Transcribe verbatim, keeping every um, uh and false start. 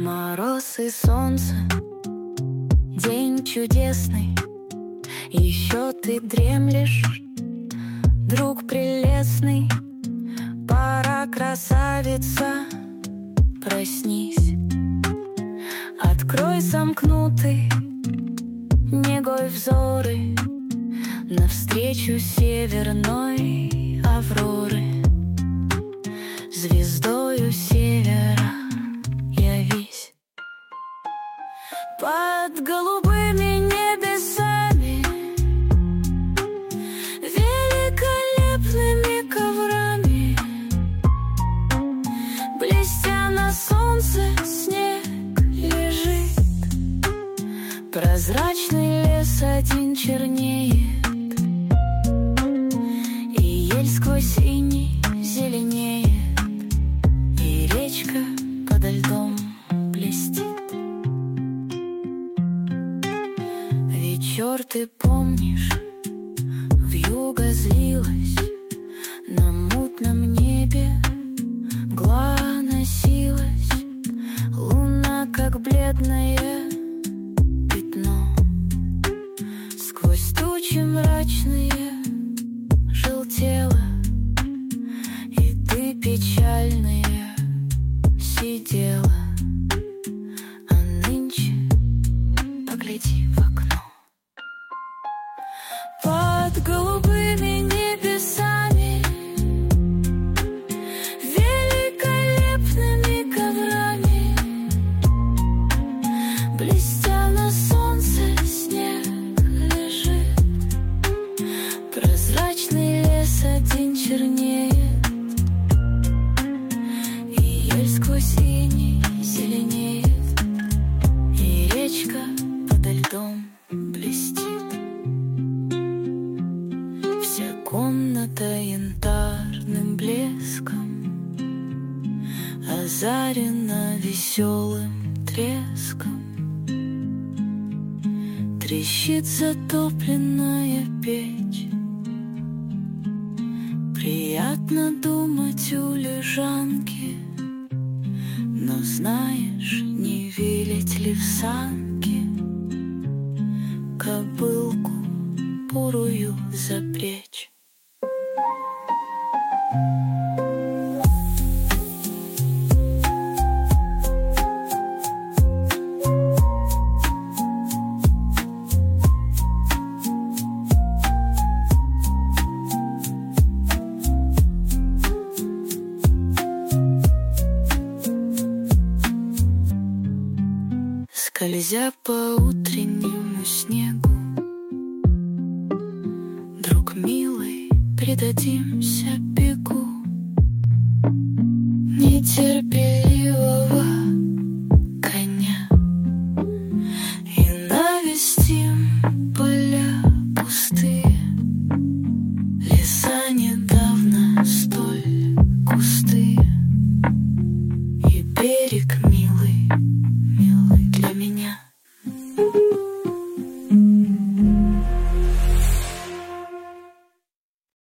Мороз и солнце, день чудесный, еще ты дремлешь, друг прелестный. Пора, красавица, проснись. Открой сомкнутый негой взоры навстречу северной авроры. Звездою севера явись. Под голубыми небесами, великолепными коврами, блестя на солнце, снег лежит. Прозрачный лес один чернеет, и ель сквозь иней зеленеет, и речка подо льдом блестит. Вечер, ты помнишь, вьюга злилась, на мутном небе мгла носилась, луна, как бледное пятно, сквозь тучи мрачные желтела, и ты печальная сидела. А нынче погляди в окно. Под голубыми небесами, великолепными коврами, блестя на солнце, снег лежит. Прозрачный лес один чернеет, и ель сквозь иней зеленеет, и речка подо льдом блестит. Вся комната янтарным блеском озарена веселым треском. Трещит затопленная печь, приятно думать у лежанки, но знаешь, не велеть ли в санки кобылку бурую запречь. Скользя по утреннему снегу, друг милый, предадимся бегу. Не терпи